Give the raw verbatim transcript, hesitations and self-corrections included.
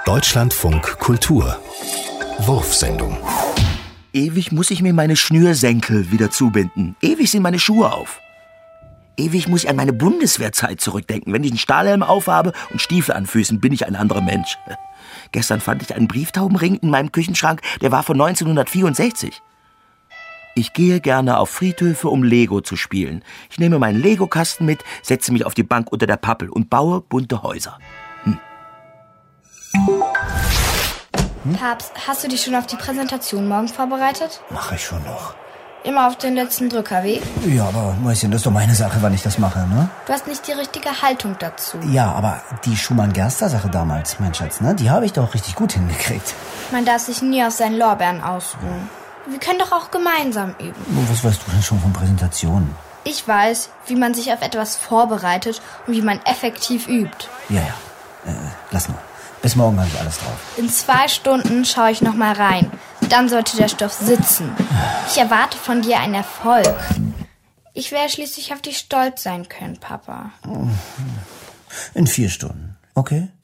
Deutschlandfunk Kultur Wurfsendung. Ewig muss ich mir meine Schnürsenkel wieder zubinden. Ewig sind meine Schuhe auf. Ewig muss ich an meine Bundeswehrzeit zurückdenken. Wenn ich einen Stahlhelm aufhabe und Stiefel an Füßen, bin ich ein anderer Mensch. Gestern fand ich einen Brieftaubenring in meinem Küchenschrank, der war von neunzehnhundertvierundsechzig. Ich gehe gerne auf Friedhöfe, um Lego zu spielen. Ich nehme meinen Lego-Kasten mit, setze mich auf die Bank unter der Pappel und baue bunte Häuser. Hm. Hm? Papst, hast du dich schon auf die Präsentation morgen vorbereitet? Mache ich schon noch. Immer auf den letzten Drücker, wie? Ja, aber Mäuschen, das ist doch meine Sache, wann ich das mache, ne? Du hast nicht die richtige Haltung dazu. Ja, aber die Schumann-Gerster-Sache damals, mein Schatz, ne? Die habe ich doch richtig gut hingekriegt. Man darf sich nie auf seinen Lorbeeren ausruhen. Wir können doch auch gemeinsam üben. Was weißt du denn schon von Präsentationen? Ich weiß, wie man sich auf etwas vorbereitet und wie man effektiv übt. Ja, ja. Äh, lass nur. Bis morgen habe ich alles drauf. In zwei Stunden schaue ich noch mal rein. Dann sollte der Stoff sitzen. Ich erwarte von dir einen Erfolg. Ich werde schließlich auf dich stolz sein können, Papa. In vier Stunden, okay?